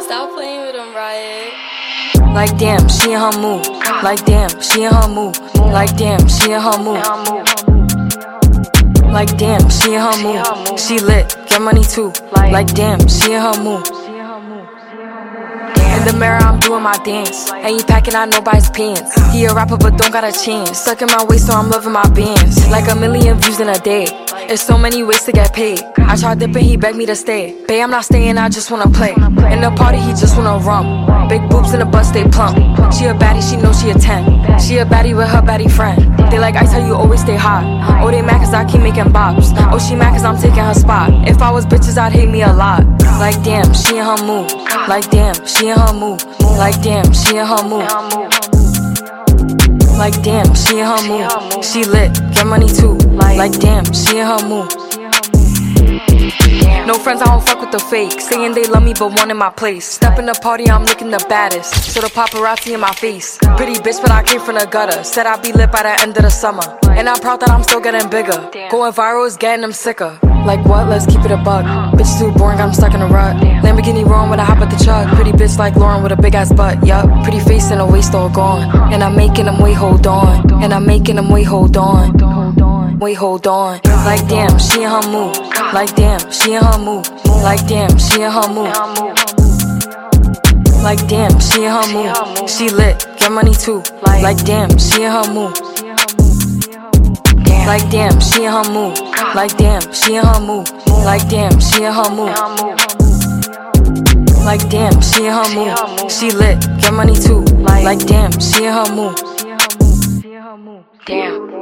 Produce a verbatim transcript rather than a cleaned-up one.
Stop playing with him, Riot. Like damn, she in her mood. Like damn, she in her mood. Like damn, she in her mood. Like damn, she in her mood. She lit, get money too. Like damn, she in her mood. In the mirror, I'm doing my dance. Ain't packing out nobody's pants. He a rapper, but don't got a chance. Stuck in my waist, so I'm loving my bands. Like a million views in a day. There's so many ways to get paid. I tried dipping, he begged me to stay. Babe, I'm not staying, I just wanna play. In the party, he just wanna rum. Big boobs in the bus, they plump. She a baddie, she knows she a ten. She a baddie with her baddie friend. They like ice, how you always stay hot. Oh, they mad cause I keep making bops. Oh, she mad cause I'm taking her spot. If I was bitches, I'd hate me a lot. Like damn, she in her mood. Like damn, she in her mood. Like damn, she in her mood. Like damn, she in her mood. She lit, get money too. Like damn, she in her mood. No friends, I don't fuck with the fake. Saying they love me but one in my place. Step in the party, I'm looking the baddest. So the paparazzi in my face. Pretty bitch, but I came from the gutter. Said I'd be lit by the end of the summer. And I'm proud that I'm still getting bigger. Going viral is getting them sicker. Like what? Let's keep it a buck. Bitch too boring, I'm stuck in a rut. Lamborghini wrong when I hop at the truck. Pretty bitch like Lauren with a big ass butt. Yup, pretty face and a waist all gone. And I'm making them wait, hold on. And I'm making them wait, hold on. Wait, hold on. Like damn, she in her mood. Like damn, she in her mood. Like damn, she in her mood. Like damn, she in her mood. She lit, get money too. Like damn, she in her mood. Like damn, she in her mood. Like damn, she in her mood. Like damn, she in her mood. Like damn, she in her mood. She lit, get money too. Like damn, she in her mood. Damn.